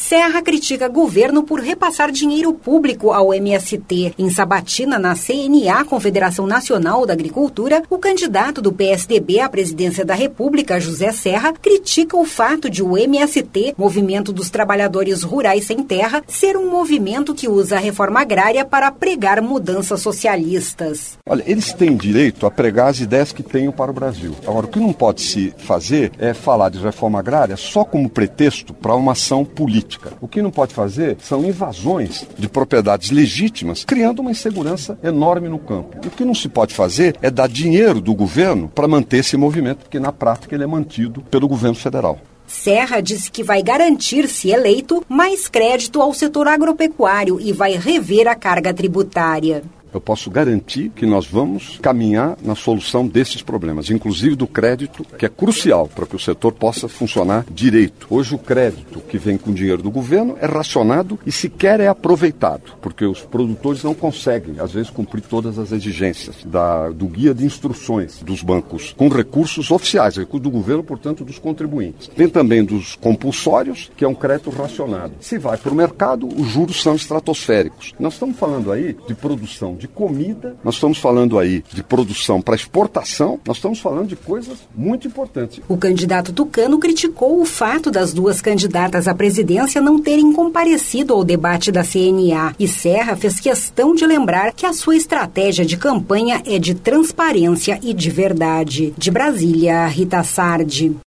Serra critica governo por repassar dinheiro público ao MST. Em sabatina na CNA, Confederação Nacional da Agricultura, o candidato do PSDB à presidência da República, José Serra, critica o fato de o MST, Movimento dos Trabalhadores Rurais Sem Terra, ser um movimento que usa a reforma agrária para pregar mudanças socialistas. Olha, eles têm direito a pregar as ideias que tenham para o Brasil. Agora, o que não pode se fazer é falar de reforma agrária só como pretexto para uma ação política. O que não pode fazer são invasões de propriedades legítimas, criando uma insegurança enorme no campo. E o que não se pode fazer é dar dinheiro do governo para manter esse movimento, porque na prática ele é mantido pelo governo federal. Serra disse que vai garantir, se eleito, mais crédito ao setor agropecuário e vai rever a carga tributária. Eu posso garantir que nós vamos caminhar na solução desses problemas, inclusive do crédito, que é crucial para que o setor possa funcionar direito. Hoje o crédito que vem com dinheiro do governo é racionado e sequer é aproveitado, porque os produtores não conseguem, às vezes, cumprir todas as exigências do guia de instruções dos bancos, com recursos oficiais, recursos do governo, portanto, dos contribuintes. Tem também dos compulsórios, que é um crédito racionado. Se vai para o mercado, os juros são estratosféricos. Nós estamos falando aí de produção de comida, nós estamos falando aí de produção para exportação, nós estamos falando de coisas muito importantes. O candidato tucano criticou o fato das duas candidatas à presidência não terem comparecido ao debate da CNA e Serra fez questão de lembrar que a sua estratégia de campanha é de transparência e de verdade. De Brasília, Rita Sardi.